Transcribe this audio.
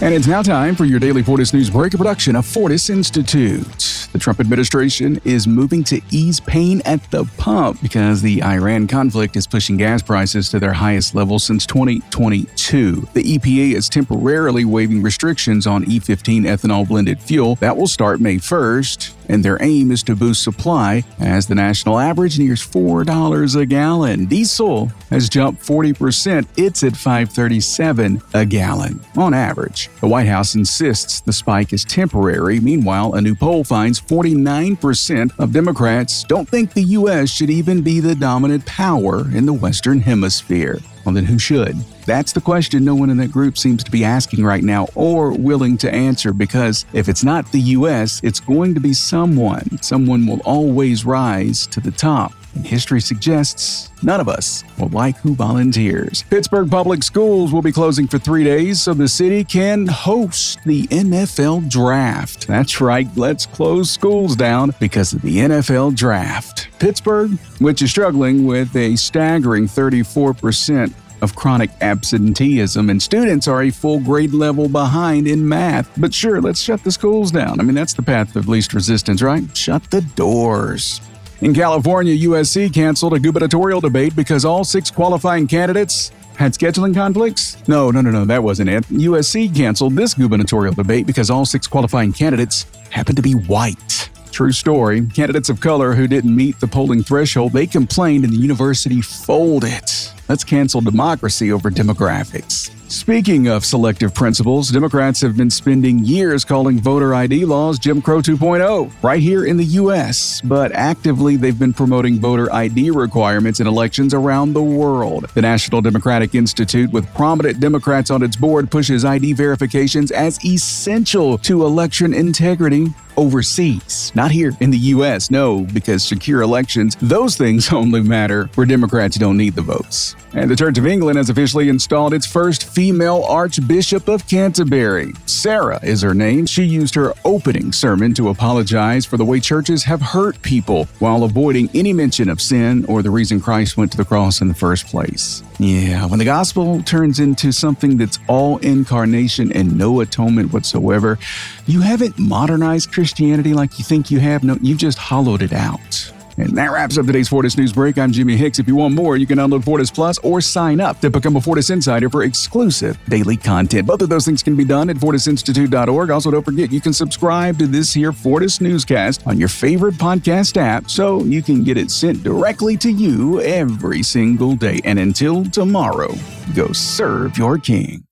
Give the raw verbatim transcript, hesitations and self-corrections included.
And it's now time for your daily Fortis News Break, a production of Fortis Institute. The Trump administration is moving to ease pain at the pump because the Iran conflict is pushing gas prices to their highest level since twenty twenty-two. The E P A is temporarily waiving restrictions on E fifteen ethanol blended fuel that will start May first, and their aim is to boost supply as the national average nears four dollars a gallon. Diesel has jumped forty percent. It's at five thirty-seven a gallon on average. The White House insists the spike is temporary. Meanwhile, a new poll finds forty-nine percent of Democrats don't think the U S should even be the dominant power in the Western Hemisphere. Well, then who should? That's the question no one in that group seems to be asking right now or willing to answer, because if it's not the U S, it's going to be someone. Someone will always rise to the top. And history suggests none of us will like who volunteers. Pittsburgh Public Schools will be closing for three days so the city can host the N F L Draft. That's right, let's close schools down because of the N F L Draft. Pittsburgh, which is struggling with a staggering thirty-four percent of chronic absenteeism, and students are a full grade level behind in math. But sure, let's shut the schools down. I mean, that's the path of least resistance, right? Shut the doors. In California, U S C canceled a gubernatorial debate because all six qualifying candidates had scheduling conflicts? No, no, no, no, that wasn't it. U S C canceled this gubernatorial debate because all six qualifying candidates happened to be white. True story. Candidates of color who didn't meet the polling threshold, they complained and the university folded. Let's cancel democracy over demographics. Speaking of selective principles, Democrats have been spending years calling voter I D laws Jim Crow two point oh right here in the U S, but actively they've been promoting voter I D requirements in elections around the world. The National Democratic Institute, with prominent Democrats on its board, pushes I D verifications as essential to election integrity overseas. Not here in the U S, no, because secure elections, those things only matter where Democrats don't need the votes. And the Church of England has officially installed its first female Archbishop of Canterbury. Sarah is her name. She used her opening sermon to apologize for the way churches have hurt people while avoiding any mention of sin or the reason Christ went to the cross in the first place. Yeah, when the gospel turns into something that's all incarnation and no atonement whatsoever, you haven't modernized Christianity like you think you have. No, you've just hollowed it out. And that wraps up today's Fortis News Break. I'm Jimmy Hicks. If you want more, you can download Fortis Plus or sign up to become a Fortis Insider for exclusive daily content. Both of those things can be done at fortis institute dot org. Also, don't forget, you can subscribe to this here Fortis Newscast on your favorite podcast app so you can get it sent directly to you every single day. And until tomorrow, go serve your king.